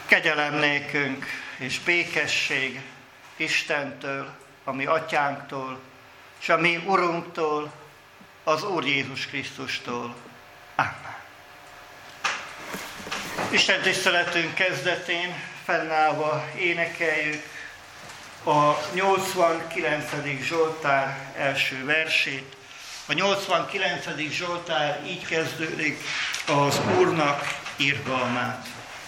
Kegyelem nékünk és békesség Istentől, a mi atyánktól, és a mi Urunktól, az Úr Jézus Krisztustól. Amen. Isten tiszteletünk kezdetén fennállva énekeljük a 89. Zsoltár első versét. A 89. Zsoltár így kezdődik: az Úrnak irgalmát.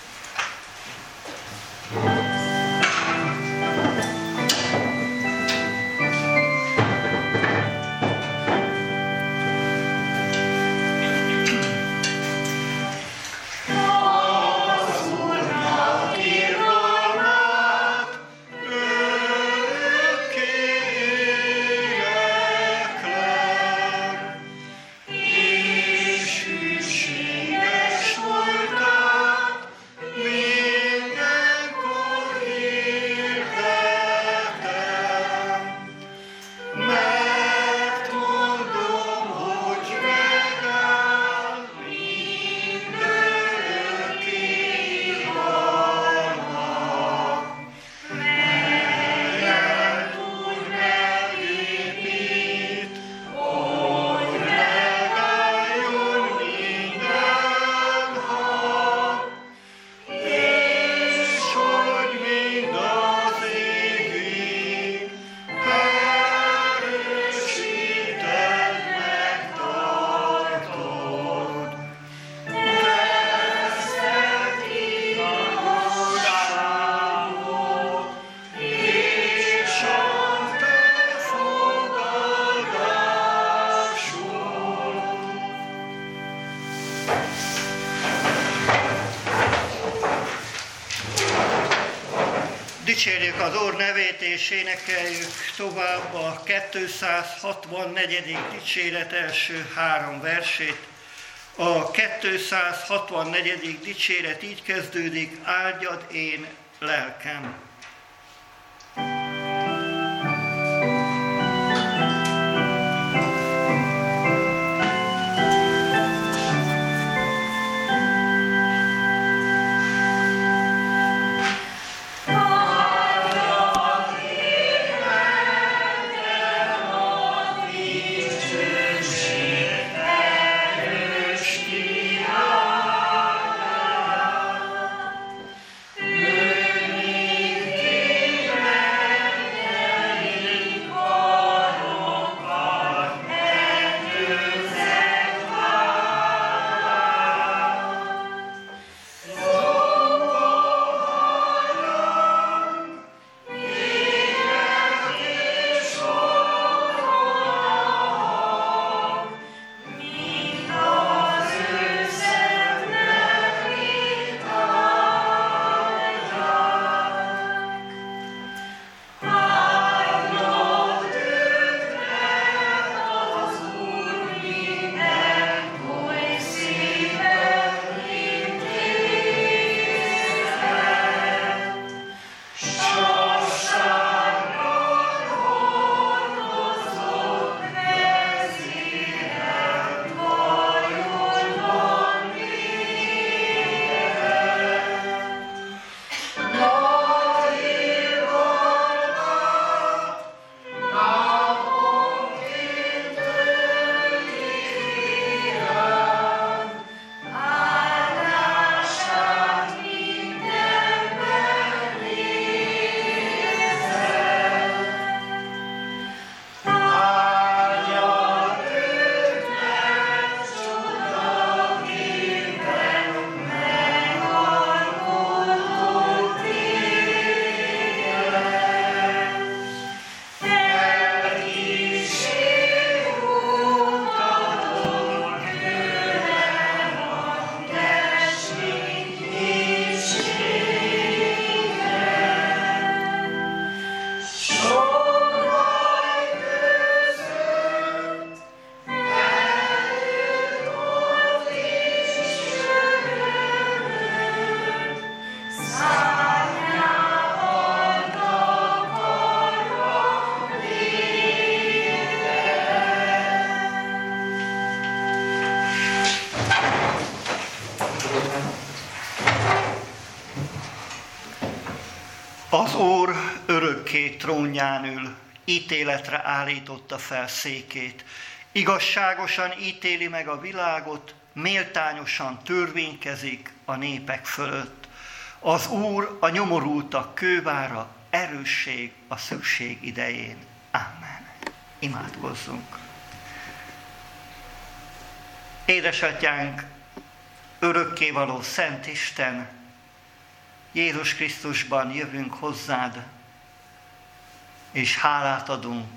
Dicsérjük az Úr nevét, és énekeljük tovább a 264. dicséret első 3 versét. A 264. dicséret így kezdődik: áldjad én lelkem. Ő Az Úr örökké trónján ül, ítéletre állította fel székét. Igazságosan ítéli meg a világot, méltányosan törvénykezik a népek fölött. Az Úr a nyomorultak kővára, erősség a szükség idején. Amen. Imádkozzunk. Édesatyánk, örökkévaló Szent Isten, Jézus Krisztusban jövünk hozzád, és hálát adunk,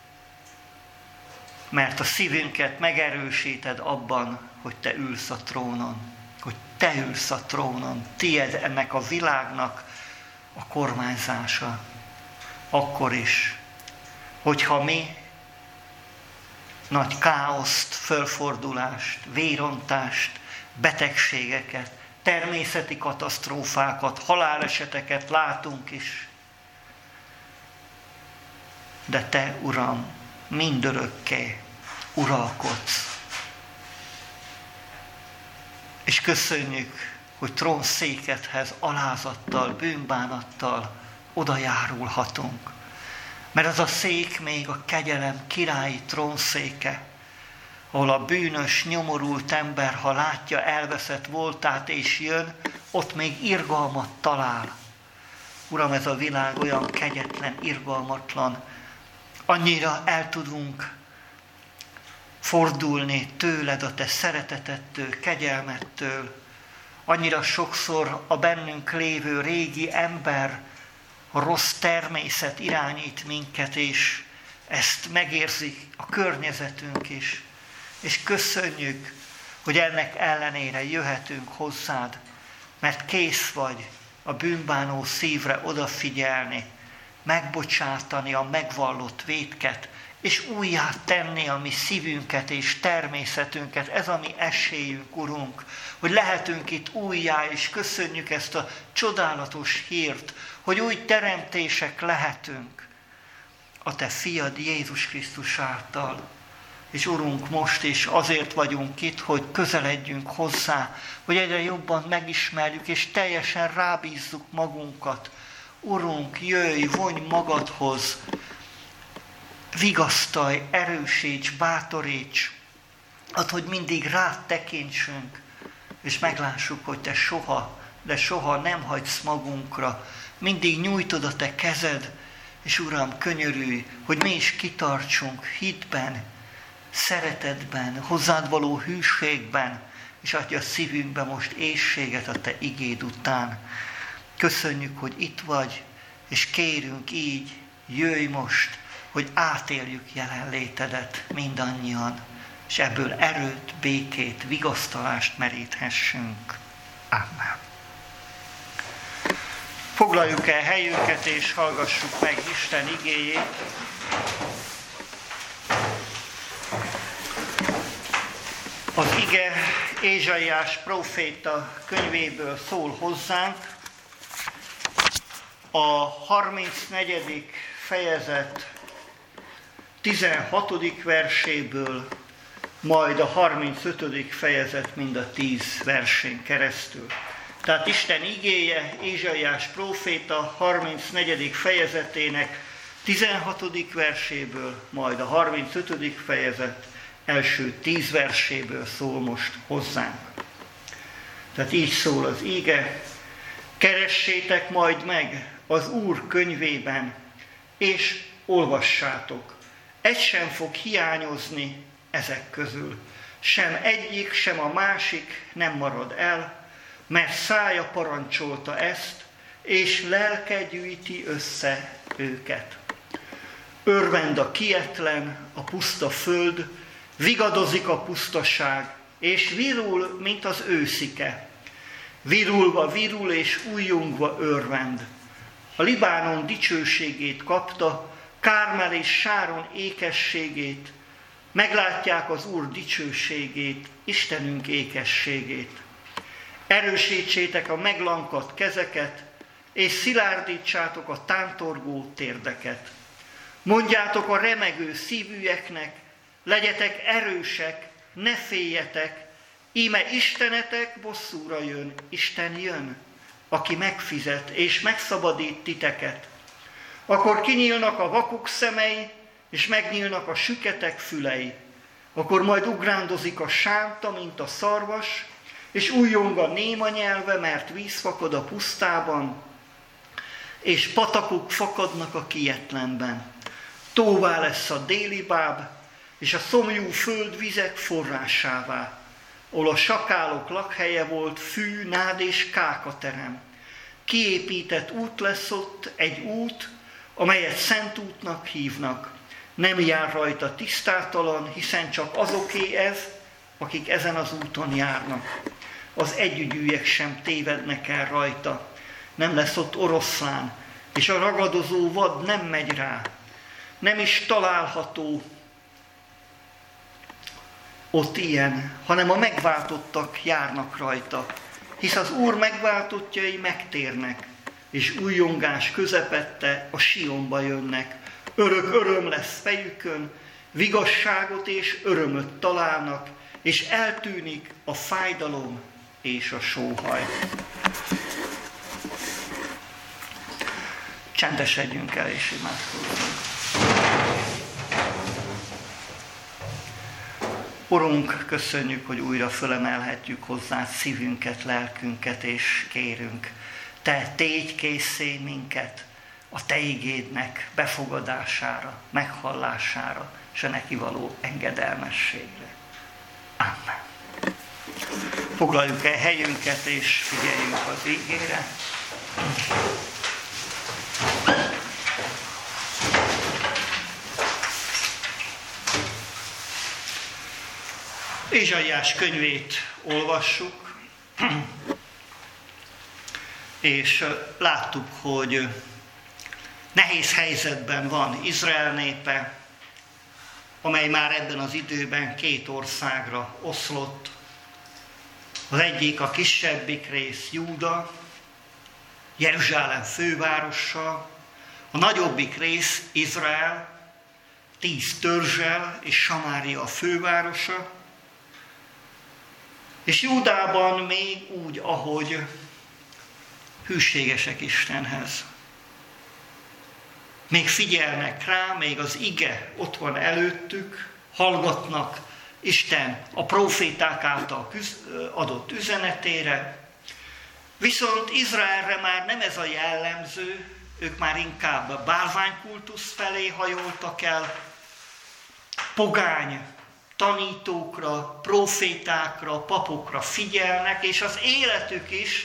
mert a szívünket megerősíted abban, hogy te ülsz a trónon, hogy te ülsz a trónon, tied ennek a világnak a kormányzása. Akkor is, hogyha mi nagy káoszt, fölfordulást, vérontást, betegségeket, természeti katasztrófákat, haláleseteket látunk is. De te, Uram, mindörökké uralkodsz. És köszönjük, hogy trónszékedhez alázattal, bűnbánattal oda járulhatunk. Mert az a szék még a kegyelem királyi trónszéke, ahol a bűnös, nyomorult ember, ha látja elveszett voltát és jön, ott még irgalmat talál. Uram, ez a világ olyan kegyetlen, irgalmatlan, annyira el tudunk fordulni tőled, a te szeretetettől, kegyelmettől. Annyira sokszor a bennünk lévő régi ember, a rossz természet irányít minket, és ezt megérzi a környezetünk is. És köszönjük, hogy ennek ellenére jöhetünk hozzád, mert kész vagy a bűnbánó szívre odafigyelni, megbocsátani a megvallott vétket, és újjá tenni a mi szívünket és természetünket. Ez a mi esélyünk, Urunk, hogy lehetünk itt újjá, és köszönjük ezt a csodálatos hírt, hogy új teremtések lehetünk a te fiad Jézus Krisztus által. És Urunk, most is azért vagyunk itt, hogy közeledjünk hozzá, hogy egyre jobban megismerjük, és teljesen rábízzuk magunkat. Urunk, jöjj, vonj magadhoz, vigasztalj, erősíts, bátoríts, add, hogy mindig rád tekintsünk, és meglássuk, hogy te soha, de soha nem hagysz magunkra. Mindig nyújtod a te kezed, és Uram, könyörülj, hogy mi is kitartsunk hitben, szeretetben, hozzád való hűségben, és adj a szívünkbe most éhséget a te igéd után. Köszönjük, hogy itt vagy, és kérünk így, jöjj most, hogy átéljük jelenlétedet mindannyian, és ebből erőt, békét, vigasztalást meríthessünk. Amen. Foglaljuk el helyünket, és hallgassuk meg Isten igéjét. Az ige Ézsaiás próféta könyvéből szól hozzánk, a 34. fejezet 16. verséből, majd a 35. fejezet mind a 10 versén keresztül. Tehát Isten igéje Ézsaiás próféta 34. fejezetének 16. verséből, majd a 35. fejezet első 10 verséből szól most hozzánk. Tehát így szól az íge: keressétek majd meg az Úr könyvében, és olvassátok. Egy sem fog hiányozni ezek közül. Sem egyik, sem a másik nem marad el, mert szája parancsolta ezt, és lelke gyűjti össze őket. Örvend a kietlen, a puszta föld, vigadozik a pusztaság, és virul, mint az őszike. Virulva virul, és újjongva örvend. A Libánon dicsőségét kapta, Kármel és Sáron ékességét, meglátják az Úr dicsőségét, Istenünk ékességét. Erősítsétek a meglankadt kezeket, és szilárdítsátok a tántorgó térdeket. Mondjátok a remegő szívűeknek, legyetek erősek, ne féljetek, íme Istenetek bosszúra jön, Isten jön. aki megfizet és megszabadít titeket. Akkor kinyílnak a vakok szemei, és megnyílnak a süketek fülei. Akkor majd ugrándozik a sánta, mint a szarvas, és újjong a néma nyelve, mert víz fakad a pusztában, és patakok fakadnak a kietlenben. Tóvá lesz a déli báb, és a szomjú föld vizek forrásává, ahol a sakálok lakhelye volt, fű, nád és kákaterem. Kiépített út lesz ott, egy út, amelyet Szent útnak hívnak. Nem jár rajta tisztátalan, hiszen csak azoké ez, akik ezen az úton járnak. Az együgyűek sem tévednek el rajta. Nem lesz ott oroszlán, és a ragadozó vad nem megy rá. Nem is található ott ilyen, hanem a megváltottak járnak rajta. Hisz az Úr megváltottjai megtérnek, és újjongás közepette a Sionba jönnek. Örök öröm lesz fejükön, vigasságot és örömöt találnak, és eltűnik a fájdalom és a sóhaj. Csendesedjünk el és imádkozzunk. Urunk, köszönjük, hogy újra fölemelhetjük hozzád szívünket, lelkünket, és kérünk, te tégy készé minket a te igédnek befogadására, meghallására, és a neki való engedelmességre. Amen. Foglaljuk el helyünket, és figyeljünk az igére. Ézsaiás könyvét olvassuk, és láttuk, hogy nehéz helyzetben van Izrael népe, amely már ebben az időben két országra oszlott. Az egyik, a kisebbik rész Júda, Jeruzsálem fővárosa, a nagyobbik rész Izrael, 10 törzsel és Samária a fővárosa, és Júdában még úgy, ahogy hűségesek Istenhez. Még figyelnek rá, még az ige ott van előttük, hallgatnak Isten a próféták által adott üzenetére, viszont Izraelre már nem ez a jellemző, ők már inkább bálványkultusz felé hajoltak el, pogány tanítókra, prófétákra, papokra figyelnek, és az életük is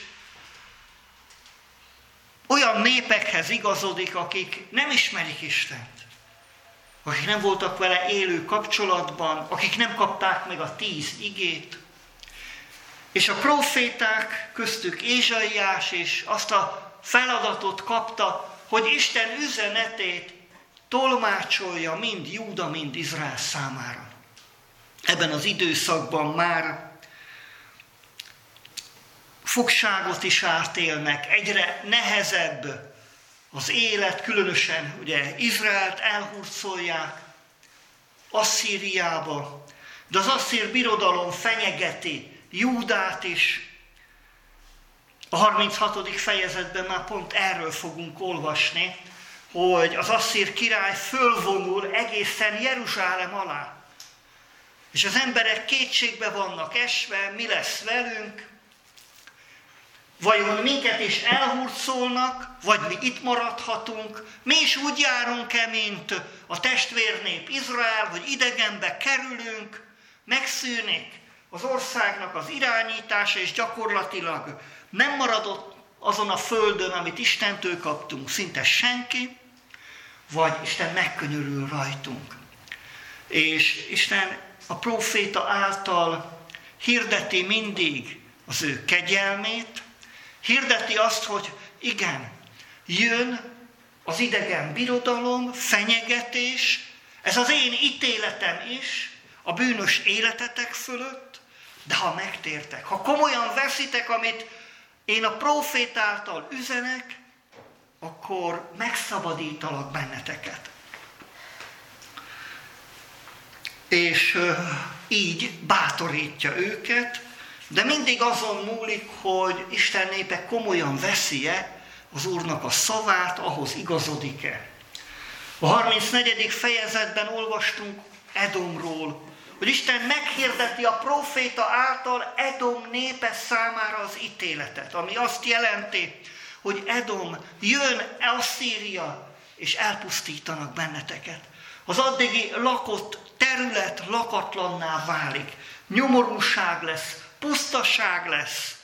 olyan népekhez igazodik, akik nem ismerik Istent, akik nem voltak vele élő kapcsolatban, akik nem kapták meg a 10 igét. És a próféták, köztük Ézsaiás is azt a feladatot kapta, hogy Isten üzenetét tolmácsolja mind Júda, mind Izrael számára. Ebben az időszakban már fogságot is átélnek, egyre nehezebb az élet, különösen ugye Izraelt elhurcolják Asszíriába, de az asszír birodalom fenyegeti Júdát is. A 36. fejezetben már pont erről fogunk olvasni, hogy az asszír király fölvonul egészen Jeruzsálem alá. És az emberek kétségbe vannak esve, mi lesz velünk, vajon minket is elhurcolnak, vagy mi itt maradhatunk, mi is úgy járunk-e, mint a testvérnép Izrael, hogy idegenbe kerülünk, megszűnik az országnak az irányítása, és gyakorlatilag nem maradott azon a földön, amit Istentől kaptunk, szinte senki, vagy Isten megkönyörül rajtunk. És Isten a próféta által hirdeti mindig az ő kegyelmét, hirdeti azt, hogy igen, jön az idegen birodalom, fenyegetés, ez az én ítéletem is a bűnös életetek fölött, de ha megtértek, ha komolyan veszitek, amit én a prófét által üzenek, akkor megszabadítalak benneteket. És így bátorítja őket, De mindig azon múlik, hogy Isten népe komolyan veszi-e az Úrnak a szavát, ahhoz igazodik-e. A 34. fejezetben olvastunk Edomról, hogy Isten meghirdeti a próféta által Edom népe számára az ítéletet, ami azt jelenti, hogy Edom, jön Asszíria, és elpusztítanak benneteket. Az addigi lakott terület lakatlanná válik. Nyomorúság lesz, pusztaság lesz.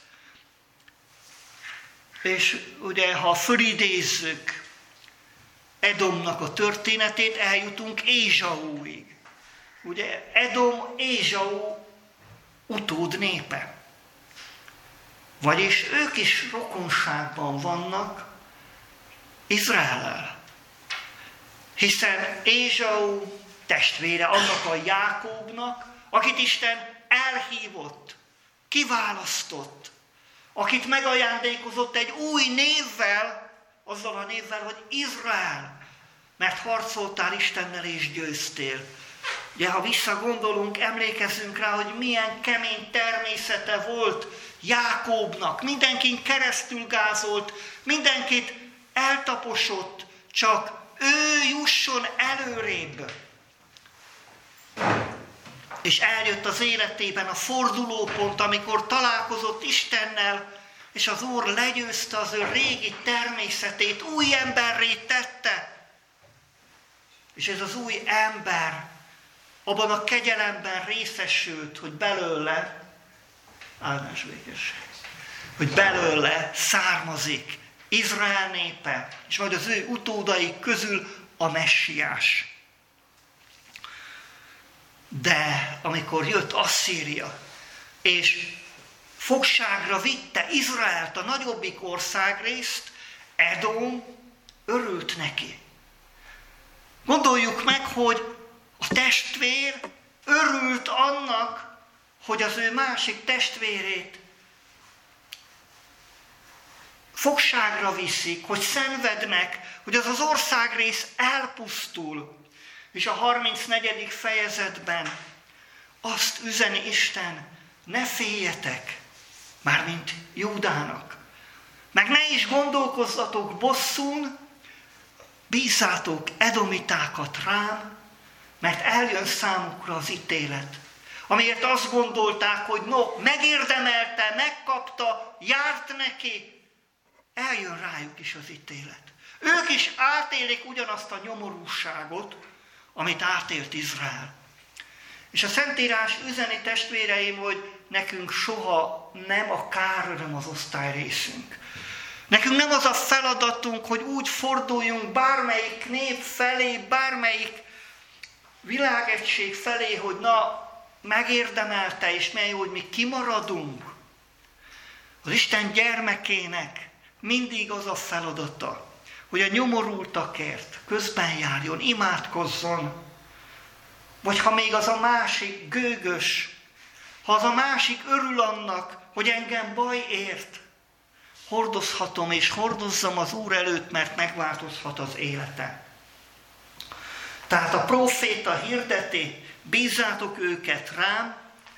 És ugye, ha fölidézzük Edomnak a történetét, eljutunk Ézsaúig. Ugye Edom Ézsau utód népe. Vagyis ők is rokonságban vannak Izraellel. Hiszen Ézsau testvére annak a Jákóbnak, akit Isten elhívott, kiválasztott, akit megajándékozott egy új névvel, azzal a névvel, hogy Izrael, mert harcoltál Istennel és győztél. Ugye, ha visszagondolunk, emlékezzünk rá, hogy milyen kemény természete volt Jákóbnak. Mindenkin keresztül gázolt, mindenkit eltaposott, csak ő jusson előrébb. És eljött az életében a fordulópont, amikor találkozott Istennel, és az Úr legyőzte az ő régi természetét, új emberré tette. És ez az új ember abban a kegyelemben részesült, hogy belőle, áldás békesség, hogy belőle származik Izrael népe, és majd az ő utódai közül a messiás. De amikor jött Asszíria, és fogságra vitte Izraelt, a nagyobbik országrészt, Edom örült neki. Gondoljuk meg, hogy a testvér örült annak, hogy az ő másik testvérét fogságra viszik, hogy szenvednek, hogy az az országrész elpusztul. És a 34. fejezetben azt üzeni Isten, ne féljetek, mármint Júdának. Meg ne is gondolkozzatok bosszún, bízzátok edomitákat rám, mert eljön számukra az ítélet. Amiért azt gondolták, hogy megérdemelte, megkapta, járt neki, eljön rájuk is az ítélet. Ők is átélik ugyanazt a nyomorúságot, amit átélt Izrael. És a Szentírás üzeni, testvéreim, hogy nekünk soha nem a káröröm az osztályrészünk. Nekünk nem az a feladatunk, hogy úgy forduljunk bármelyik nép felé, bármelyik világegység felé, hogy megérdemelte, és milyen jó, hogy mi kimaradunk. Az Isten gyermekének mindig az a feladata, hogy a nyomorultakért közben járjon, imádkozzon. Vagy ha még az a másik gőgös, ha az a másik örül annak, hogy engem baj ért, hordozhatom és hordozzam az Úr előtt, mert megváltozhat az élete. Tehát a próféta hirdeti, bízzátok őket rám,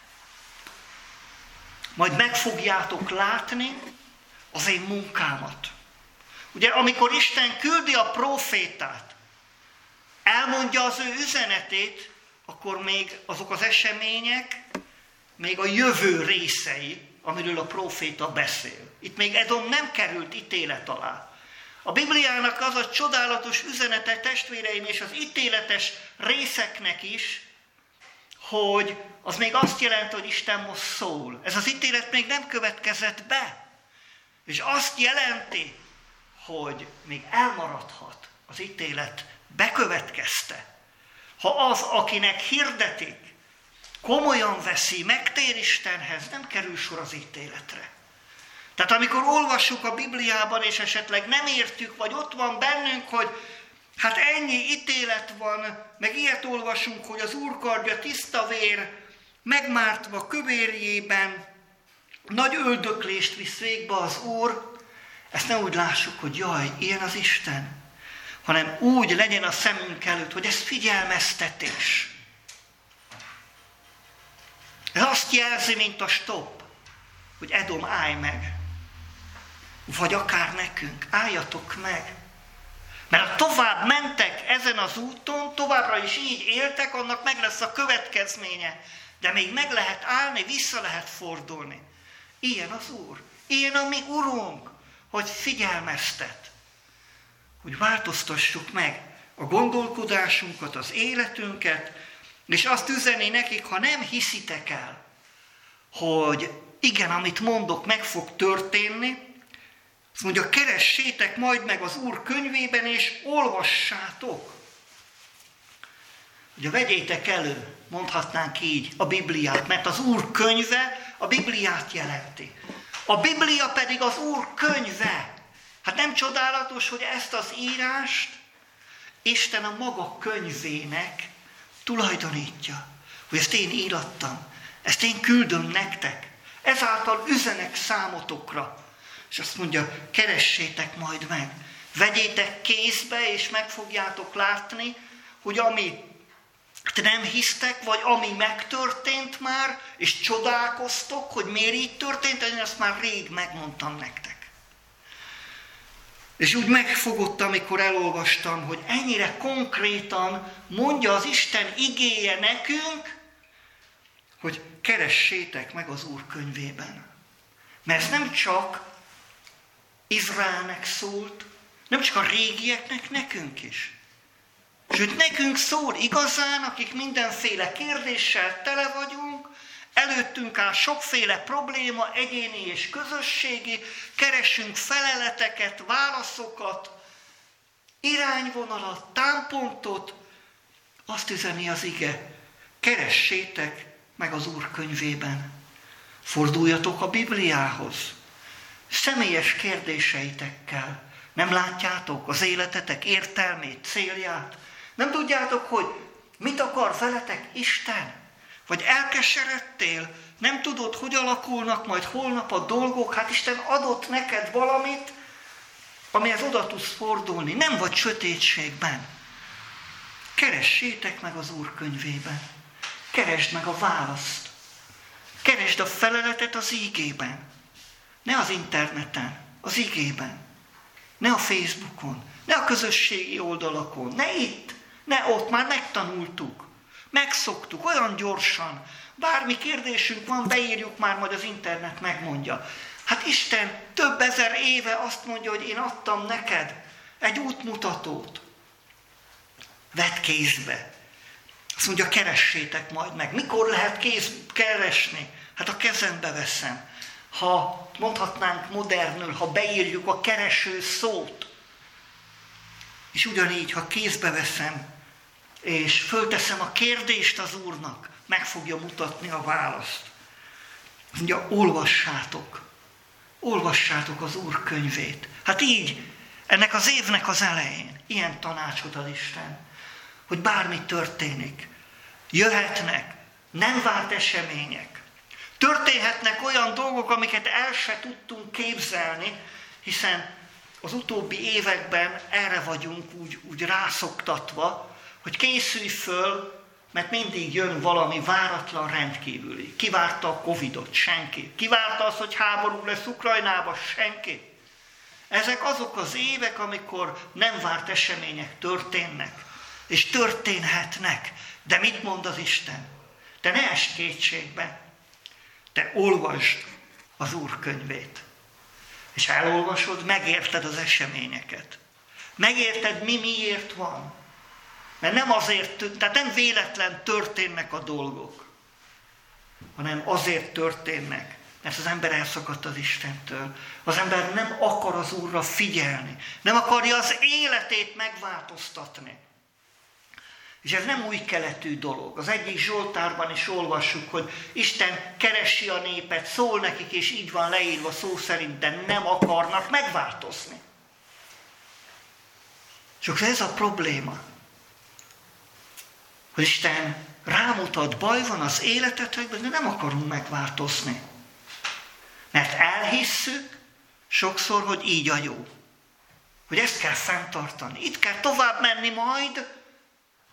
majd meg fogjátok látni az én munkámat. Ugye, amikor Isten küldi a prófétát, elmondja az ő üzenetét, akkor még azok az események, még a jövő részei, amiről a próféta beszél. Itt még Edom nem került ítélet alá. A Bibliának az a csodálatos üzenete, testvéreim, és az ítéletes részeknek is, hogy az még azt jelenti, hogy Isten most szól. Ez az ítélet még nem következett be. És azt jelenti, hogy még elmaradhat az ítélet bekövetkezte. Ha az, akinek hirdetik, komolyan veszi, megtér Istenhez, nem kerül sor az ítéletre. Tehát amikor olvassuk a Bibliában, és esetleg nem értjük, vagy ott van bennünk, hogy hát ennyi ítélet van, meg ilyet olvasunk, hogy az Úr kardja tiszta vér, megmártva kövérjében, nagy öldöklést visz végbe az Úr, ezt ne úgy lássuk, hogy jaj, ilyen az Isten, hanem úgy legyen a szemünk előtt, hogy ez figyelmeztetés. Ez azt jelzi, mint a stop. hogy Edom, állj meg. Vagy akár nekünk, álljatok meg. Mert ha tovább mentek ezen az úton, továbbra is így éltek, annak meg lesz a következménye. De még meg lehet állni, vissza lehet fordulni. Ilyen az Úr. Ilyen a mi Urunk, hogy figyelmeztet. Hogy változtassuk meg a gondolkodásunkat, az életünket, és azt üzeni nekik, ha nem hiszitek el, hogy igen, amit mondok, meg fog történni, azt mondja, keressétek majd meg az Úr könyvében, és olvassátok. Ugye vegyétek elő, mondhatnánk így, a Bibliát, mert az Úr könyve a Bibliát jelenti. A Biblia pedig az Úr könyve. Hát nem csodálatos, hogy ezt az írást Isten a maga könyvének tulajdonítja. Hogy ezt én írattam, ezt én küldöm nektek. Ezáltal üzenek számotokra. És azt mondja, keressétek majd meg. Vegyétek kézbe, és meg fogjátok látni, hogy ami nem hisztek, vagy ami megtörtént már, és csodálkoztok, hogy miért így történt, én azt már rég megmondtam nektek. És úgy megfogott, amikor elolvastam, hogy ennyire konkrétan mondja az Isten igéje nekünk, hogy keressétek meg az Úr könyvében. Mert ez nem csak Izraelnek szólt, nem csak a régieknek, nekünk is. Sőt, nekünk szól igazán, akik mindenféle kérdéssel tele vagyunk, előttünk áll sokféle probléma, egyéni és közösségi, keresünk feleleteket, válaszokat, irányvonalat, támpontot, azt üzeni az ige, keressétek meg az Úr könyvében. Forduljatok a Bibliához, személyes kérdéseitekkel. Nem látjátok az életetek értelmét, célját? Nem tudjátok, hogy mit akar veletek Isten? Vagy elkeseredtél? Nem tudod, hogy alakulnak majd holnap a dolgok? Hát Isten adott neked valamit, amihez oda tudsz fordulni. Nem vagy sötétségben. Keressétek meg az Úr könyvében. Keresd meg a választ. Keresd a feleletet az ígében. Ne az interneten, az igében. Ne a Facebookon, ne a közösségi oldalakon, ne itt, ne ott, már megtanultuk. Megszoktuk olyan gyorsan. Bármi kérdésünk van, beírjuk már, majd az internet megmondja. Hát Isten több ezer éve azt mondja, hogy én adtam neked egy útmutatót. Vedd kézbe. Azt mondja, keressétek majd meg. Mikor lehet keresni? Hát a kezembe veszem. Ha mondhatnánk modernül, ha beírjuk a kereső szót, és ugyanígy, ha kézbe veszem, és fölteszem a kérdést az Úrnak, meg fogja mutatni a választ. Azt mondja, olvassátok az Úr könyvét. Hát így, ennek az évnek az elején, ilyen tanácsot ad Isten, hogy bármi történik, jöhetnek nem várt események, történhetnek olyan dolgok, amiket el se tudtunk képzelni, hiszen az utóbbi években erre vagyunk úgy rászoktatva, hogy készülj föl, mert mindig jön valami váratlan, rendkívüli. Ki várta a Covidot? Senki. Ki várta azt, hogy háború lesz Ukrajnában? Senki. Ezek azok az évek, amikor nem várt események történnek, és történhetnek. De mit mond az Isten? Te ne esd kétségbe. Te olvasd az Úr könyvét. És ha elolvasod, megérted az eseményeket. Megérted, miért van. Mert nem azért, tehát nem véletlen történnek a dolgok, hanem azért történnek, mert az ember elszakadt az Istentől. Az ember nem akar az Úrra figyelni, nem akarja az életét megváltoztatni. És ez nem új keletű dolog. Az egyik Zsoltárban is olvassuk, hogy Isten keresi a népet, szól nekik, és így van leírva szó szerint, de nem akarnak megváltozni. Csak ez a probléma, hogy Isten rámutat, baj van az életetekben, de nem akarunk megváltozni. Mert elhisszük sokszor, hogy így a jó. Hogy ezt kell fenntartani. Itt kell tovább menni, majd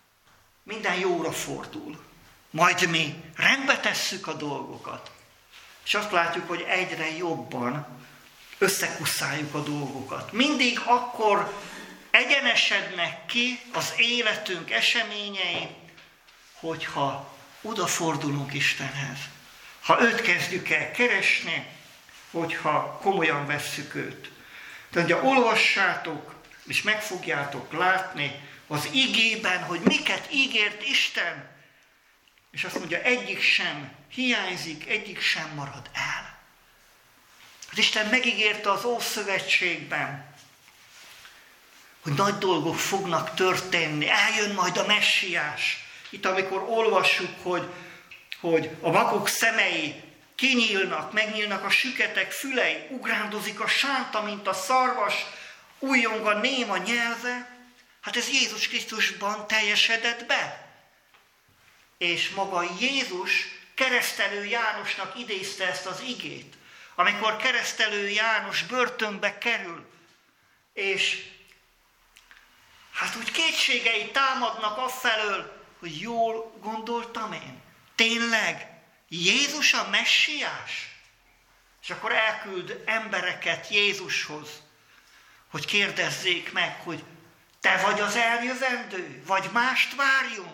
minden jóra fordul. Majd mi rendbe tesszük a dolgokat. És azt látjuk, hogy egyre jobban összekusszáljuk a dolgokat. Mindig akkor egyenesednek ki az életünk eseményei, hogyha odafordulunk Istenhez. Ha őt kezdjük el keresni, hogyha komolyan vesszük őt. Tehát, hogyha olvassátok, és meg fogjátok látni az igében, hogy miket ígért Isten, és azt mondja, egyik sem hiányzik, egyik sem marad el. Az Isten megígérte az Ószövetségben, hogy nagy dolgok fognak történni, eljön majd a Messiás. Itt, amikor olvassuk, hogy a vakok szemei kinyílnak, megnyílnak a süketek fülei, ugrándozik a sánta, mint a szarvas, újjong a néma nyelve, hát ez Jézus Krisztusban teljesedett be. És maga Jézus Keresztelő Jánosnak idézte ezt az igét, amikor Keresztelő János börtönbe kerül, és hát úgy kétségei támadnak afelől, hogy jól gondoltam én. Tényleg Jézus a Messiás? És akkor elküld embereket Jézushoz, hogy kérdezzék meg, hogy te vagy az eljövendő, vagy mást várjunk?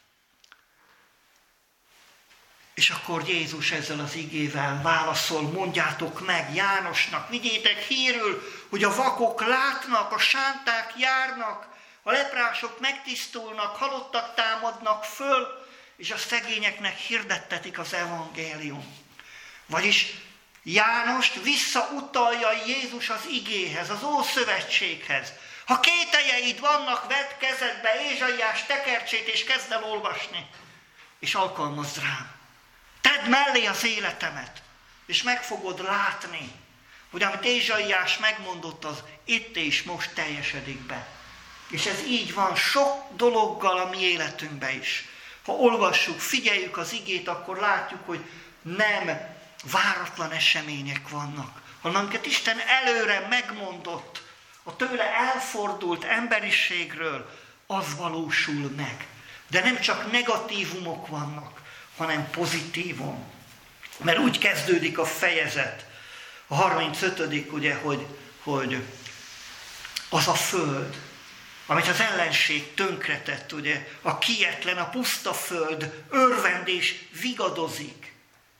És akkor Jézus ezzel az igével válaszol, mondjátok meg Jánosnak, vigyétek hírül, hogy a vakok látnak, a sánták járnak, a leprások megtisztulnak, halottak támadnak föl, és a szegényeknek hirdettetik az evangélium. Vagyis Jánost visszautalja Jézus az igéhez, az Ószövetséghez. Ha kételjeid vannak, vedd kezedbe Ézsaiás tekercsét, és kezd el olvasni, és alkalmazd rám. Tedd mellé az életemet, és meg fogod látni, hogy amit Ézsaiás megmondott, az itt és most teljesedik be. És ez így van sok dologgal a mi életünkben is. Ha olvassuk, figyeljük az igét, akkor látjuk, hogy nem váratlan események vannak, hanem amiket Isten előre megmondott, a tőle elfordult emberiségről, az valósul meg. De nem csak negatívumok vannak, hanem pozitívum. Mert úgy kezdődik a fejezet, a 35. ugye, hogy az a föld, amit az ellenség tönkretett, ugye, a kietlen, a puszta föld örvend és vigadozik.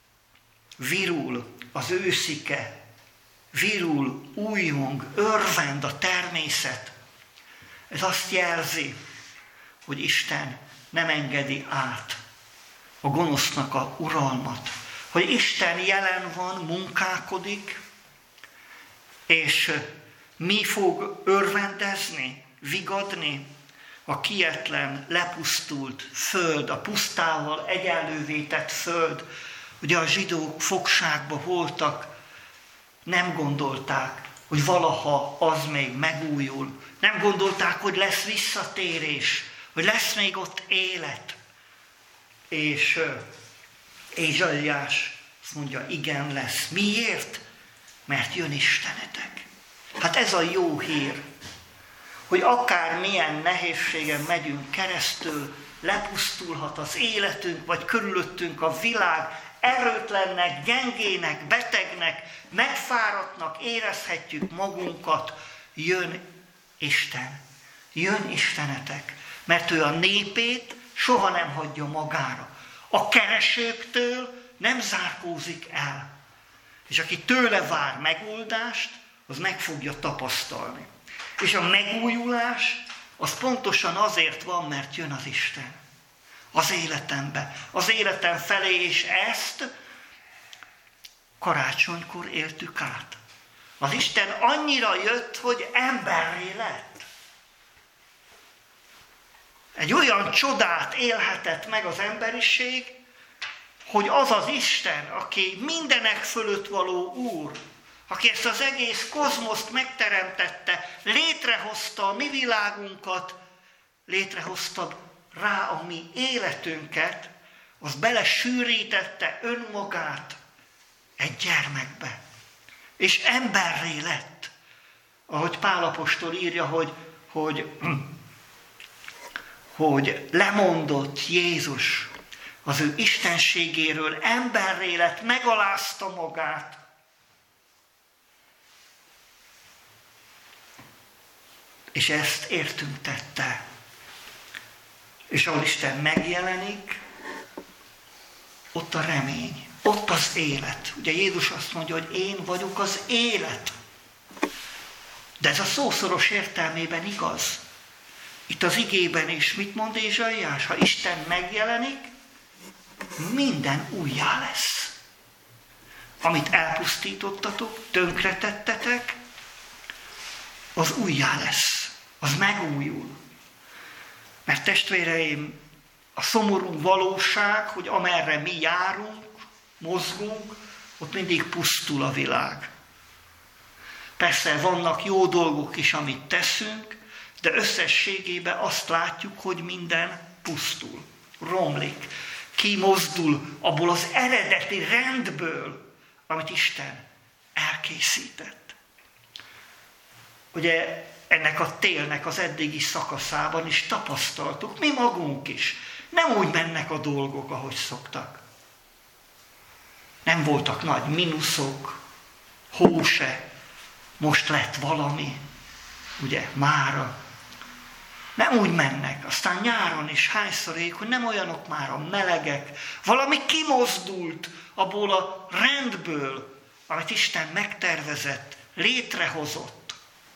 Virul az őszike, virul, újjong, örvend a természet. Ez azt jelzi, hogy Isten nem engedi át a gonosznak a uralmat. Hogy Isten jelen van, munkálkodik, és mi fog örvendezni, vigadni? A kietlen, lepusztult föld, a pusztával egyenlővé tett föld. Ugye a zsidók fogságba voltak, nem gondolták, hogy valaha az még megújul. Nem gondolták, hogy lesz visszatérés, hogy lesz még ott élet. És Ézsaiás azt mondja, igen lesz. Miért? Mert jön Istenetek. Hát ez a jó hír, hogy akármilyen nehézségen megyünk keresztül, lepusztulhat az életünk, vagy körülöttünk a világ, erőtlennek, gyengének, betegnek, megfáradtnak érezhetjük magunkat, jön Isten. Jön Istenetek, mert ő a népét soha nem hagyja magára. A keresőktől nem zárkózik el. És aki tőle vár megoldást, az meg fogja tapasztalni. És a megújulás az pontosan azért van, mert jön az Isten. Az életembe, az életem felé, és ezt karácsonykor éltük át. Az Isten annyira jött, hogy emberré lett. Egy olyan csodát élhetett meg az emberiség, hogy az az Isten, aki mindenek fölött való Úr, aki ezt az egész kozmoszt megteremtette, létrehozta a mi világunkat, létrehozta rá a mi életünket, az belesűrítette önmagát egy gyermekbe. És emberré lett. Ahogy Pál apostol írja, hogy lemondott Jézus az ő istenségéről emberré lett, megalázta magát. És ezt értünk tette. És ahol Isten megjelenik, ott a remény, ott az élet. Ugye Jézus azt mondja, hogy én vagyok az élet. De ez a szószoros értelmében igaz. Itt az igében is mit mond Ézsaiás? Ha Isten megjelenik, minden újjá lesz. Amit elpusztítottatok, tönkretettetek, az újjá lesz. Az megújul. Mert testvéreim, a szomorú valóság, hogy amerre mi járunk, mozgunk, ott mindig pusztul a világ. Persze vannak jó dolgok is, amit teszünk, de összességében azt látjuk, hogy minden pusztul, romlik, kimozdul abból az eredeti rendből, amit Isten elkészített. Ugye ennek a télnek az eddigi szakaszában is tapasztaltuk, mi magunk is. Nem úgy mennek a dolgok, ahogy szoktak. Nem voltak nagy mínuszok, hó se, most lett valami, ugye, mára. Nem úgy mennek. Aztán nyáron is hányszor ég, hogy nem olyanok már a melegek. Valami kimozdult abból a rendből, amit Isten megtervezett, létrehozott.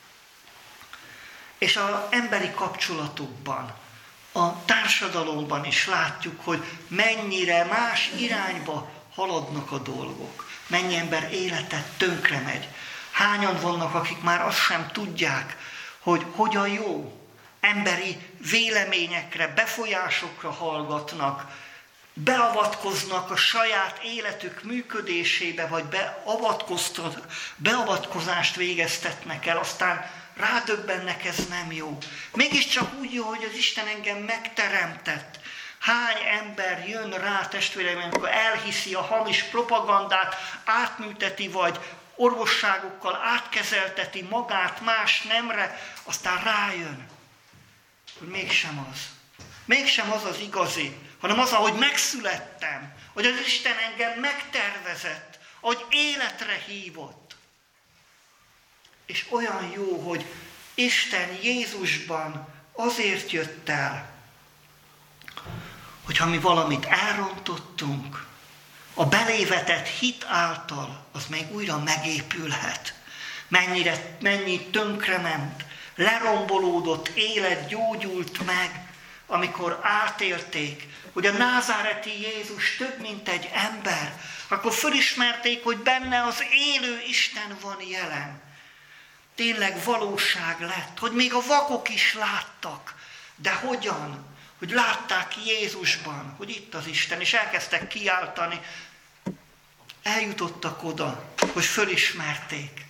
És az emberi kapcsolatokban, a társadalomban is látjuk, hogy mennyire más irányba haladnak a dolgok. Mennyi ember élete tönkre megy. Hányan vannak, akik már azt sem tudják, hogy hogyan jó. Emberi véleményekre, befolyásokra hallgatnak, beavatkoznak a saját életük működésébe, vagy beavatkozást végeztetnek el, aztán rádöbbennek, ez nem jó. Mégiscsak úgy jó, hogy az Isten engem megteremtett. Hány ember jön rá, testvéreim, amikor elhiszi a hamis propagandát, átműteti, vagy orvosságokkal átkezelteti magát más nemre, aztán rájön, hogy mégsem az. Mégsem az az igazi, hanem az, ahogy megszülettem, hogy az Isten engem megtervezett, ahogy életre hívott. És olyan jó, hogy Isten Jézusban azért jött el, hogyha mi valamit elrontottunk, a belévetett hit által az még újra megépülhet. Mennyi tönkrement, lerombolódott élet gyógyult meg, amikor átélték, hogy a názáreti Jézus több, mint egy ember, akkor fölismerték, hogy benne az élő Isten van jelen. Tényleg valóság lett, hogy még a vakok is láttak. De hogyan? Hogy látták Jézusban, hogy itt az Isten, és elkezdtek kiáltani. Eljutottak oda, hogy fölismerték.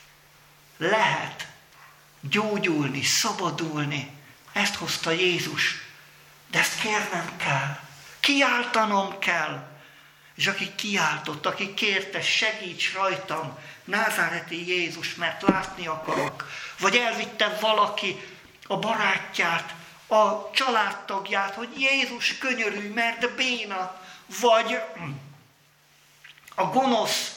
Lehet gyógyulni, szabadulni. Ezt hozta Jézus. De ezt kérnem kell. Kiáltanom kell. És aki kiáltott, aki kérte, segíts rajtam, názáreti Jézus, mert látni akarok. Vagy elvitte valaki a barátját, a családtagját, hogy Jézus könyörülj, mert béna. Vagy a gonosz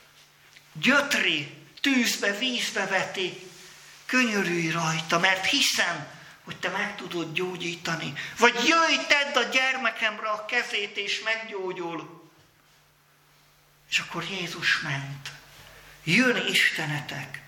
gyötri, tűzbe, vízbe veti, könyörülj rajta, mert hiszem, hogy te meg tudod gyógyítani. Vagy jöjj, tedd a gyermekemre a kezét, és meggyógyul. És akkor Jézus ment. Jön Istenetek.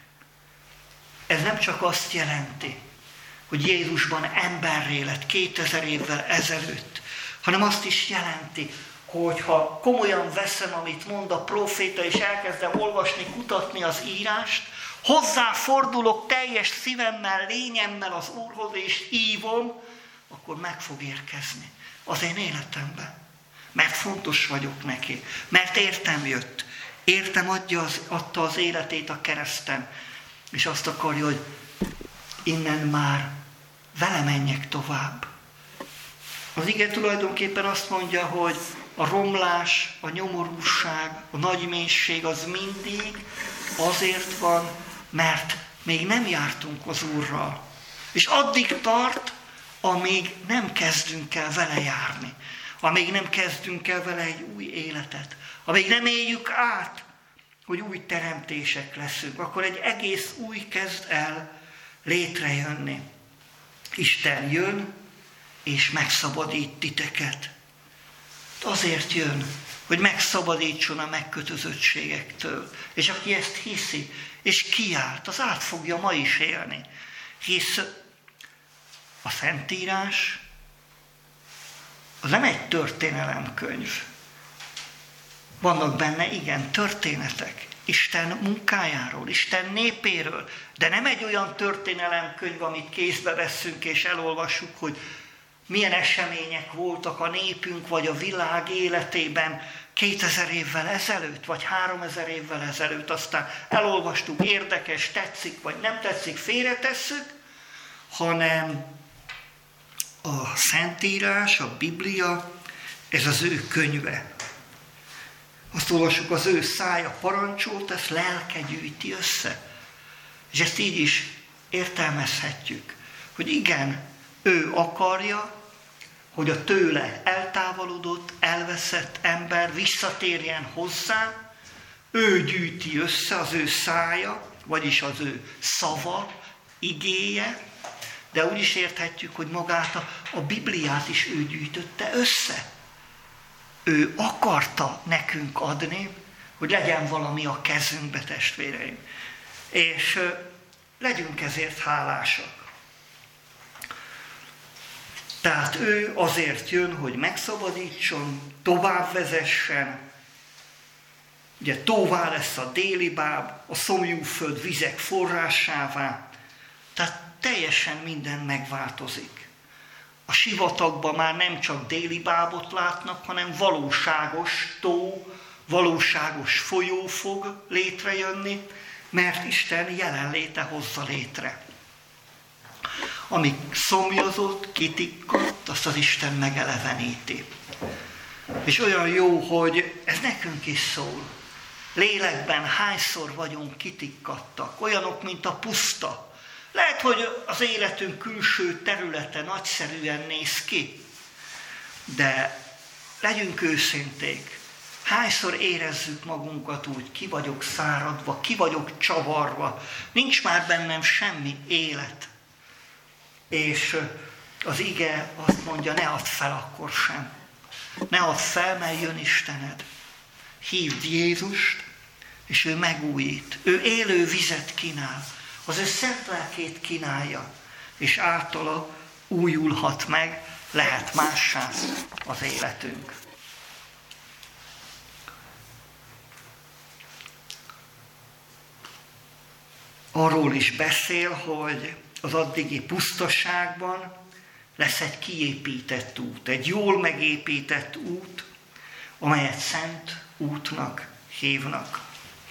Ez nem csak azt jelenti, hogy Jézusban emberré lett 2000 évvel ezelőtt, hanem azt is jelenti, hogy ha komolyan veszem, amit mond a próféta, és elkezdem olvasni, kutatni az írást, hozzáfordulok teljes szívemmel, lényemmel az Úrhoz, és hívom, akkor meg fog érkezni az én életemben. Mert fontos vagyok neki, mert értem jött, értem adta az életét a kereszten, és azt akarja, hogy innen már vele menjek tovább. Az ige tulajdonképpen azt mondja, hogy a romlás, a nyomorúság, a nagyménység az mindig azért van, mert még nem jártunk az Úrral. És addig tart, amíg nem kezdünk el vele járni. amíg nem kezdünk el vele egy új életet, amíg nem éljük át, hogy új teremtések leszünk, akkor egy egész új kezd el létrejönni. Isten jön, és megszabadít titeket. Azért jön, hogy megszabadítson a megkötözöttségektől. És aki ezt hiszi, és kiált, az át fogja ma is élni. Hisz a Szentírás az nem egy történelemkönyv. Vannak benne, igen, történetek. Isten munkájáról, Isten népéről, de nem egy olyan történelemkönyv, amit kézbe veszünk és elolvassuk, hogy milyen események voltak a népünk vagy a világ életében 2000 évvel ezelőtt, vagy 3000 évvel ezelőtt, aztán elolvastuk, érdekes, tetszik, vagy nem tetszik, félretesszük, hanem a Szentírás, a Biblia, ez az ő könyve. Azt olvassuk, az ő szája parancsolt, ezt lelke gyűjti össze. És ezt így is értelmezhetjük, hogy igen, ő akarja, hogy a tőle eltávolodott, elveszett ember visszatérjen hozzá, ő gyűjti össze, az ő szája, vagyis az ő szava, igéje, de úgy is érthetjük, hogy magát a Bibliát is ő gyűjtötte össze. Ő akarta nekünk adni, hogy legyen valami a kezünkbe, testvéreim. És legyünk ezért hálásak. Tehát ő azért jön, hogy megszabadítson, tovább vezessen. Ugye tóvá lesz a déli báb, a szomjúföld vizek forrásává. Tehát teljesen minden megváltozik. A sivatagban már nem csak déli bábot látnak, hanem valóságos tó, valóságos folyó fog létrejönni, mert Isten jelenléte hozza létre. Ami szomjazott, kitikkadt, azt az Isten megeleveníti. És olyan jó, hogy ez nekünk is szól. Lélekben hányszor vagyunk kitikkadtak, olyanok, mint a puszta. Lehet, hogy az életünk külső területe nagyszerűen néz ki, de legyünk őszinték. Hányszor érezzük magunkat úgy, ki vagyok száradva, ki vagyok csavarva, nincs már bennem semmi élet. És az ige azt mondja, ne add fel akkor sem. Ne add fel, mert jön Istened. Hívd Jézust, és ő megújít. Ő élő vizet kínál. Az ő szent lelkét kínálja, és általa újulhat meg, lehet mássá az életünk. Arról is beszél, hogy az addigi pusztaságban lesz egy kiépített út, egy jól megépített út, amelyet szent útnak hívnak.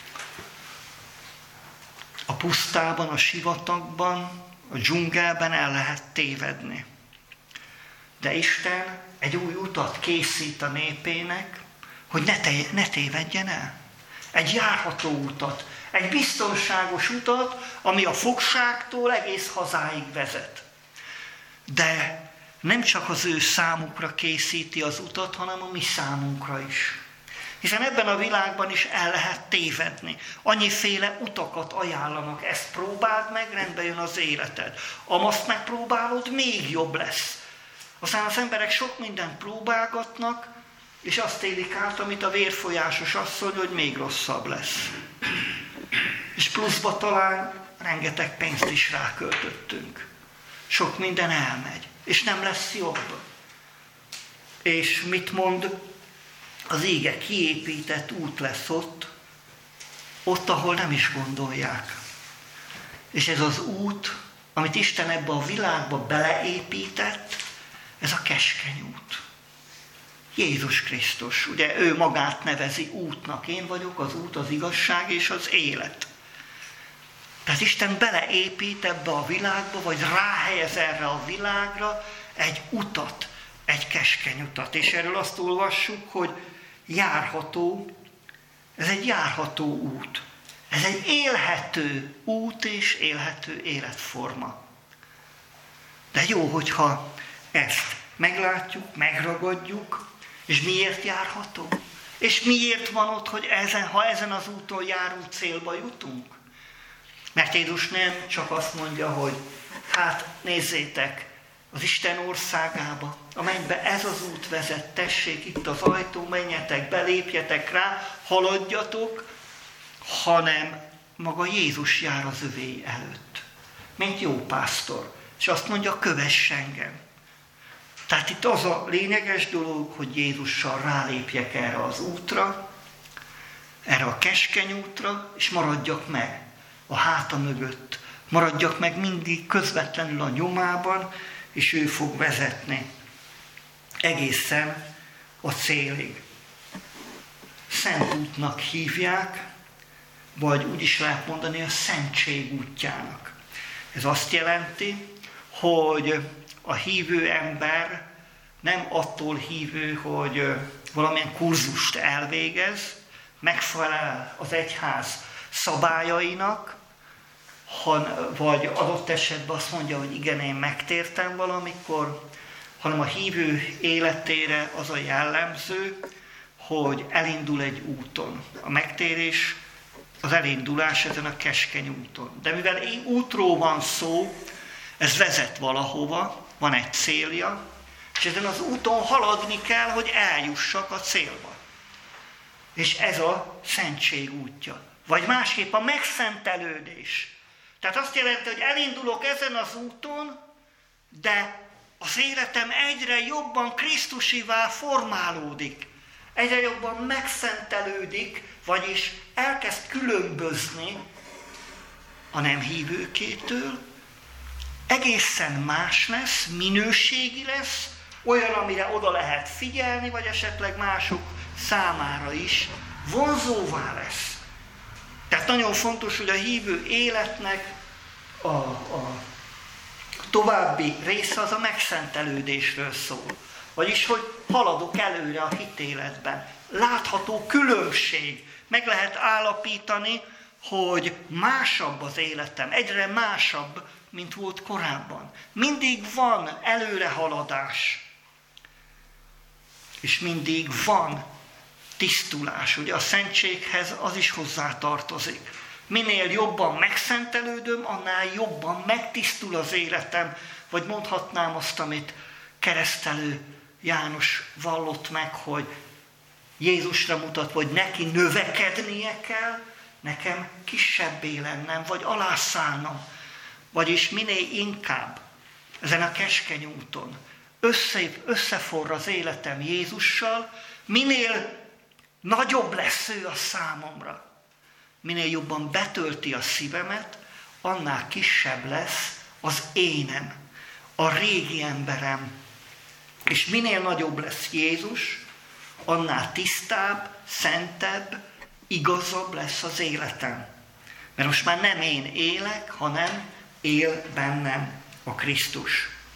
A pusztában, a sivatagban, a dzsungelben el lehet tévedni. De Isten egy új utat készít a népének, hogy ne tévedjen el. Egy járható utat, egy biztonságos utat, ami a fogságtól egész hazáig vezet. De nem csak az ő számukra készíti az utat, hanem a mi számunkra is. Hiszen ebben a világban is el lehet tévedni. Annyiféle utakat ajánlanak, ezt próbáld meg, rendbe jön az életed. Amazt megpróbálod, még jobb lesz. Aztán az emberek sok mindent próbálgatnak, és azt élik át, amit a vérfolyásos asszony, hogy még rosszabb lesz. És pluszba talán rengeteg pénzt is ráköltöttünk. Sok minden elmegy, és nem lesz jobb. És mit mond? Az ége kiépített út lesz ott, ahol nem is gondolják. És ez az út, amit Isten ebbe a világba beleépített, ez a keskeny út. Jézus Krisztus, ugye ő magát nevezi útnak. Én vagyok az út, az igazság és az élet. Tehát Isten beleépít ebbe a világba, vagy ráhelyez erre a világra egy utat, egy keskeny utat. És erről azt olvassuk, hogy járható, ez egy járható út. Ez egy élhető út és élhető életforma. De jó, hogyha ezt meglátjuk, megragadjuk, És miért járható? És miért van ott, hogy ha ezen az úton járunk, célba jutunk? Mert Jézus nem csak azt mondja, hogy hát nézzétek, az Isten országába, a mennybe ez az út vezet, tessék itt az ajtó, menjetek, belépjetek rá, haladjatok, hanem maga Jézus jár az övéi előtt, mint jó pásztor. És azt mondja, kövess engem. Tehát itt az a lényeges dolog, hogy Jézussal rálépjek erre az útra, erre a keskeny útra, és maradjak meg a háta mögött. Maradjak meg mindig közvetlenül a nyomában, és ő fog vezetni egészen a célig. Szent útnak hívják, vagy úgy is lehet mondani, a szentség útjának. Ez azt jelenti, hogy a hívő ember nem attól hívő, hogy valamilyen kurzust elvégez, megfelel az egyház szabályainak, vagy adott esetben azt mondja, hogy igen, én megtértem valamikor, hanem a hívő életére az a jellemző, hogy elindul egy úton. A megtérés, az elindulás ezen a keskeny úton. De mivel útról van szó, ez vezet valahova, van egy célja, és ezen az úton haladni kell, hogy eljussak a célba. És ez a szentség útja. Vagy másképp a megszentelődés. Tehát azt jelenti, hogy elindulok ezen az úton, de az életem egyre jobban Krisztusivá formálódik. Egyre jobban megszentelődik, vagyis elkezd különbözni a nem hívőkétől, egészen más lesz, minőségi lesz, olyan, amire oda lehet figyelni, vagy esetleg mások számára is vonzóvá lesz. Tehát nagyon fontos, hogy a hívő életnek a további része az a megszentelődésről szól. Vagyis, hogy haladok előre a hitéletben. Látható különbség. Meg lehet állapítani, hogy másabb az életem, egyre másabb, mint volt korábban. Mindig van előrehaladás. És mindig van tisztulás. Ugye a szentséghez az is hozzátartozik. Minél jobban megszentelődöm, annál jobban megtisztul az életem. Vagy mondhatnám azt, amit keresztelő János vallott meg, hogy Jézusra mutat, hogy neki növekednie kell, nekem kisebbé lennem, vagy alászállnom. Vagyis minél inkább ezen a keskeny úton összeforr az életem Jézussal, minél nagyobb lesz ő a számomra, minél jobban betölti a szívemet, annál kisebb lesz az énem, a régi emberem. És minél nagyobb lesz Jézus, annál tisztább, szentebb, igazabb lesz az életem. Mert most már nem én élek, hanem él bennem a Krisztus.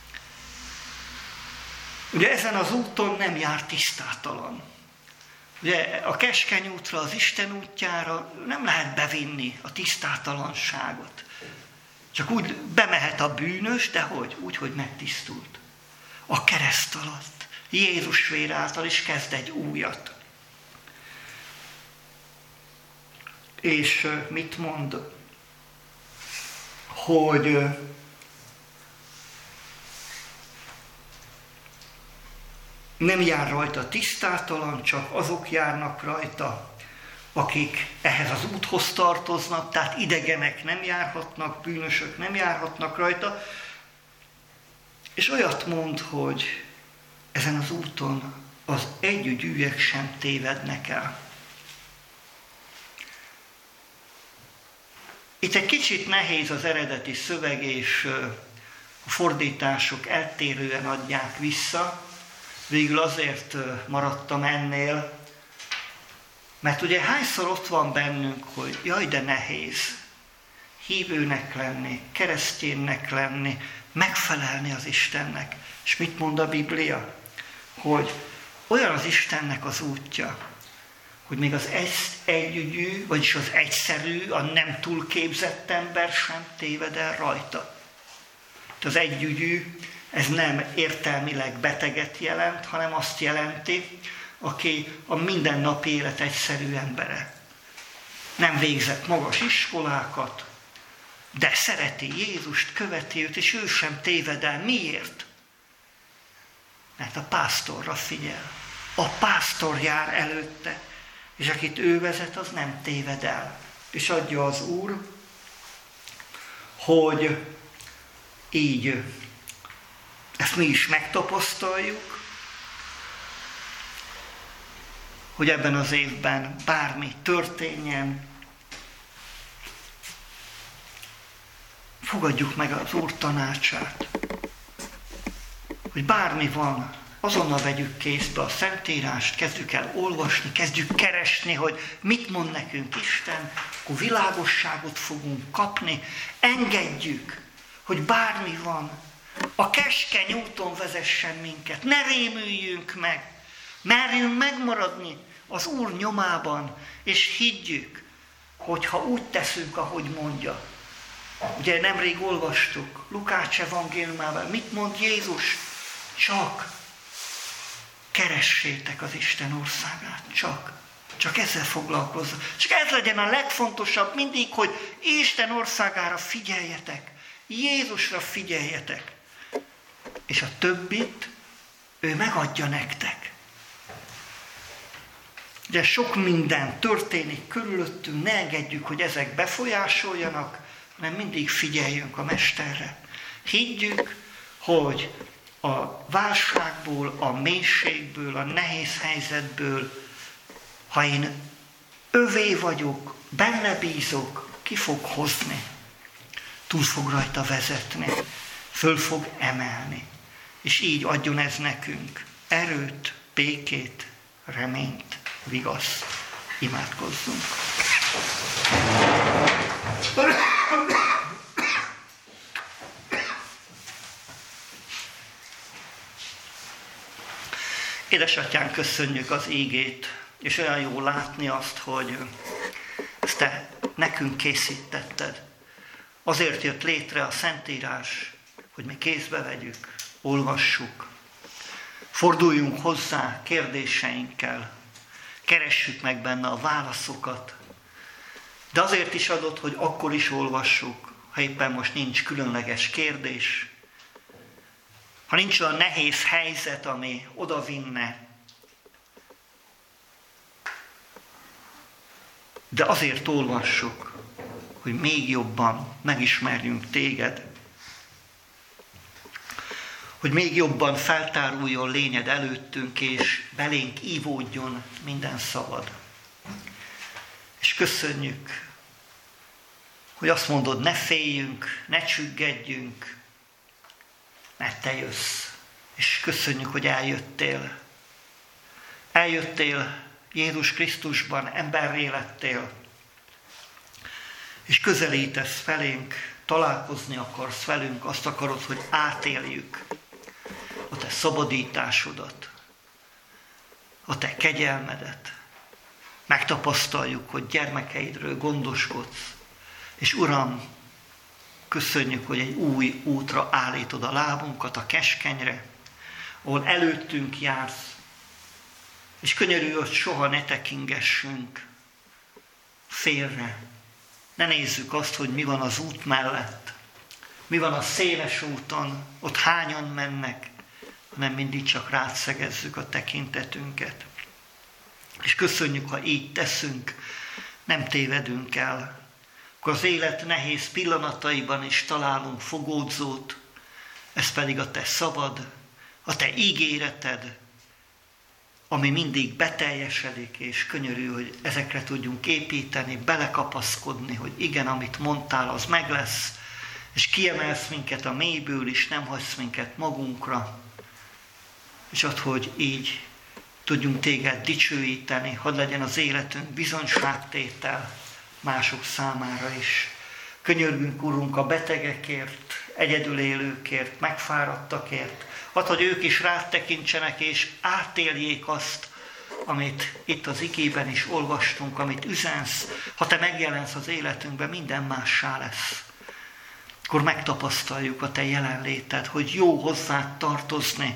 Ugye ezen az úton nem jár tisztátalan. Ugye a keskeny útra, az Isten útjára nem lehet bevinni a tisztátalanságot. Csak úgy bemehet a bűnös, de hogy? Úgy, hogy megtisztult. A kereszt alatt, Jézus vér által is kezd egy újat. És mit mond? Hogy nem jár rajta tisztátalan, csak azok járnak rajta, akik ehhez az úthoz tartoznak, tehát idegenek nem járhatnak, bűnösök nem járhatnak rajta, és olyat mond, hogy ezen az úton az együgyűek sem tévednek el. Itt egy kicsit nehéz az eredeti szöveg, és a fordítások eltérően adják vissza. Végül azért maradtam ennél, mert ugye hányszor ott van bennünk, hogy jaj, de nehéz hívőnek lenni, kereszténynek lenni, megfelelni az Istennek. És mit mond a Biblia? Hogy olyan az Istennek az útja, hogy még az együgyű, vagyis az egyszerű, a nem túl képzett ember sem téved el rajta. Az együgyű, ez nem értelmileg beteget jelent, hanem azt jelenti, aki a mindennapi élet egyszerű embere. Nem végzett magas iskolákat, de szereti Jézust, követi őt, és ő sem téved el. Miért? Mert a pásztorra figyel. A pásztor jár előtte, és akit ő vezet, az nem téved el. És adja az Úr, hogy így ezt mi is megtapasztaljuk, hogy ebben az évben bármi történjen, fogadjuk meg az Úr tanácsát, hogy bármi van, azonnal vegyük kézbe a Szentírást, kezdjük el olvasni, kezdjük keresni, hogy mit mond nekünk Isten, akkor világosságot fogunk kapni, engedjük, hogy bármi van, a keskeny úton vezessen minket, ne rémüljünk meg, merjünk megmaradni az Úr nyomában, és higgyük, hogyha úgy teszünk, ahogy mondja. Ugye nemrég olvastuk Lukács evangéliumában, mit mond Jézus? Csak keressétek az Isten országát, csak ezzel foglalkozzatok. Csak ez legyen a legfontosabb mindig, hogy Isten országára figyeljetek, Jézusra figyeljetek, és a többit ő megadja nektek. Ugye sok minden történik körülöttünk, ne engedjük, hogy ezek befolyásoljanak, hanem mindig figyeljünk a Mesterre. Higgyük, hogy a válságból, a mélységből, a nehéz helyzetből, ha én övé vagyok, benne bízok, ki fog hozni, túl fog rajta vezetni, föl fog emelni. És így adjon ez nekünk erőt, békét, reményt, vigaszt. Imádkozzunk. Édesatyánk, köszönjük az ígét, és olyan jó látni azt, hogy ezt te nekünk készítetted. Azért jött létre a Szentírás, hogy mi kézbe vegyük, olvassuk, forduljunk hozzá kérdéseinkkel, keressük meg benne a válaszokat, de azért is adott, hogy akkor is olvassuk, ha éppen most nincs különleges kérdés, ha nincs olyan nehéz helyzet, ami odavinne. De azért olvassuk, hogy még jobban megismerjünk téged, hogy még jobban feltáruljon lényed előttünk, és belénk ívódjon minden szavad. És köszönjük, hogy azt mondod, ne féljünk, ne csüggedjünk, mert te jössz. És köszönjük, hogy eljöttél. Eljöttél Jézus Krisztusban, emberré lettél, és közelítesz felénk, találkozni akarsz velünk, azt akarod, hogy átéljük a te szabadításodat, a te kegyelmedet. Megtapasztaljuk, hogy gyermekeidről gondoskodsz, és Uram, köszönjük, hogy egy új útra állítod a lábunkat, a keskenyre, ahol előttünk jársz, és könyörülj, hogy soha ne tekingessünk félre. Ne nézzük azt, hogy mi van az út mellett, mi van a széles úton, ott hányan mennek, hanem mindig csak rád szegezzük a tekintetünket. És köszönjük, ha így teszünk, nem tévedünk el, akkor az élet nehéz pillanataiban is találunk fogódzót, ez pedig a te szavad, a te ígéreted, ami mindig beteljesedik, és könyörű, hogy ezekre tudjunk építeni, belekapaszkodni, hogy igen, amit mondtál, az meg lesz, és kiemelsz minket a mélyből is, nem hagysz minket magunkra, és add, hogy így tudjunk téged dicsőíteni, hadd legyen az életünk bizonyságtétel mások számára is. Könyörgünk, Urunk, a betegekért, egyedül élőkért, megfáradtakért, hadd, hogy ők is rád tekintsenek, és átéljék azt, amit itt az igében is olvastunk, amit üzensz. Ha te megjelensz az életünkben, minden mássá lesz. Akkor megtapasztaljuk a te jelenléted, hogy jó hozzád tartozni,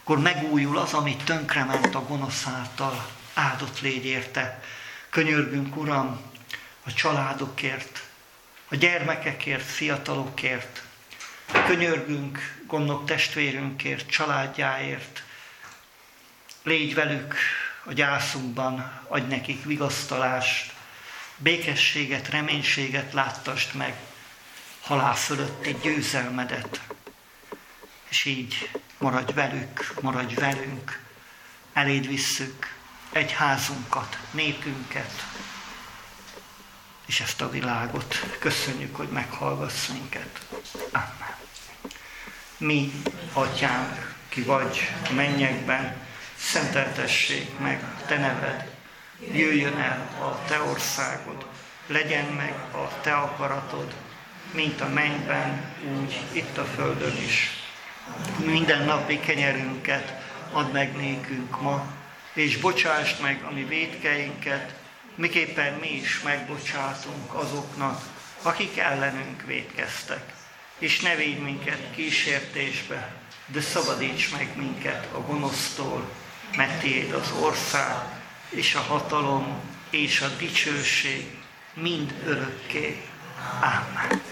akkor megújul az, ami tönkrement a gonosz által. Áldott légy érte. Könyörgünk, Uram, a családokért, a gyermekekért, fiatalokért. Könyörgünk gondok testvérünkért, családjáért. Légy velük a gyászunkban, adj nekik vigasztalást, békességet, reménységet láttasd meg, halál fölötti győzelmedet. És így maradj velük, maradj velünk, eléd visszük egyházunkat, népünket, és ezt a világot. Köszönjük, hogy meghallgatsz minket. Amen. Mi, Atyánk, ki vagy a mennyekben, szenteltessék meg a Te neved, jöjjön el a Te országod, legyen meg a Te akaratod, mint a mennyben, úgy itt a földön is. Minden napi kenyerünket add meg nékünk ma, és bocsásd meg a mi vétkeinket, miképpen mi is megbocsátunk azoknak, akik ellenünk vétkeztek. És ne védj minket kísértésbe, de szabadíts meg minket a gonosztól, mert tiéd az ország, és a hatalom, és a dicsőség mind örökké. Ámen.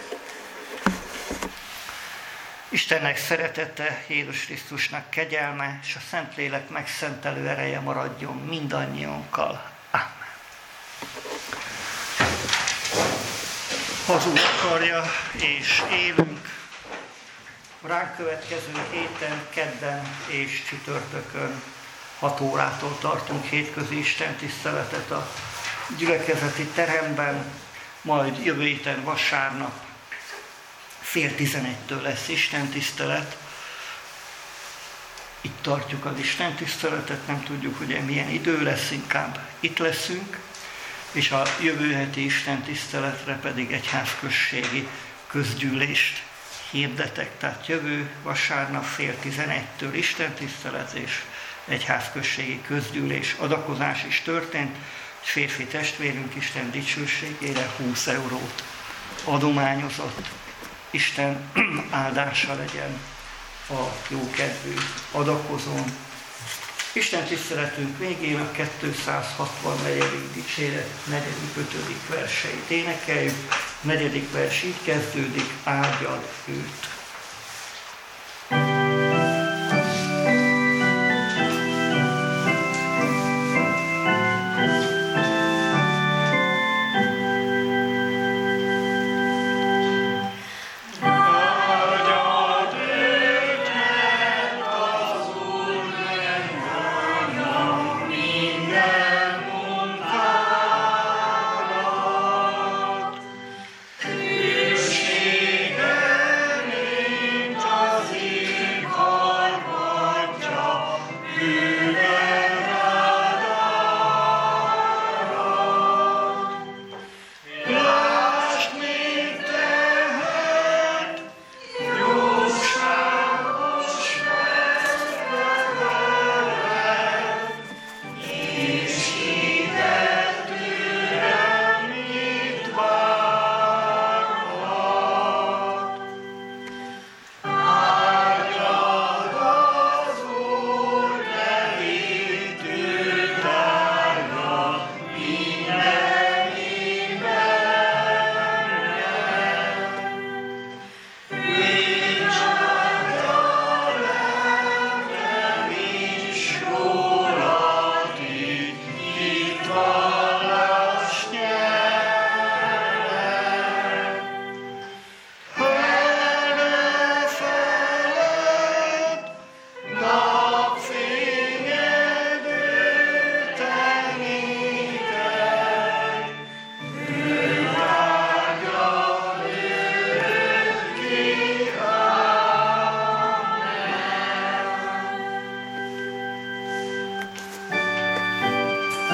Istennek szeretete, Jézus Krisztusnak kegyelme, és a Szentlélek megszentelő ereje maradjon mindannyiunkkal. Ámen. Ha az Úr akarja, és élünk, ránk következő héten, kedden és csütörtökön 6 órától tartunk hétközi istentiszteletet a gyülekezeti teremben, majd jövő héten vasárnap 10:30 lesz istentisztelet. Itt tartjuk az istentiszteletet, nem tudjuk, ugye milyen idő lesz, inkább itt leszünk, és a jövő heti istentiszteletre pedig egyházközségi közgyűlést hirdetek. Tehát jövő vasárnap 10:30 istentisztelet és egyházközségi közgyűlés. Adakozás is történt, és férfi testvérünk Isten dicsőségére 20 eurót adományozott. Isten áldása legyen a jókedvű adakozón. Isten tiszteletünk végén a 264. dicséret 4.-5. verseit énekeljük. A 4. vers így kezdődik: áldjad őt.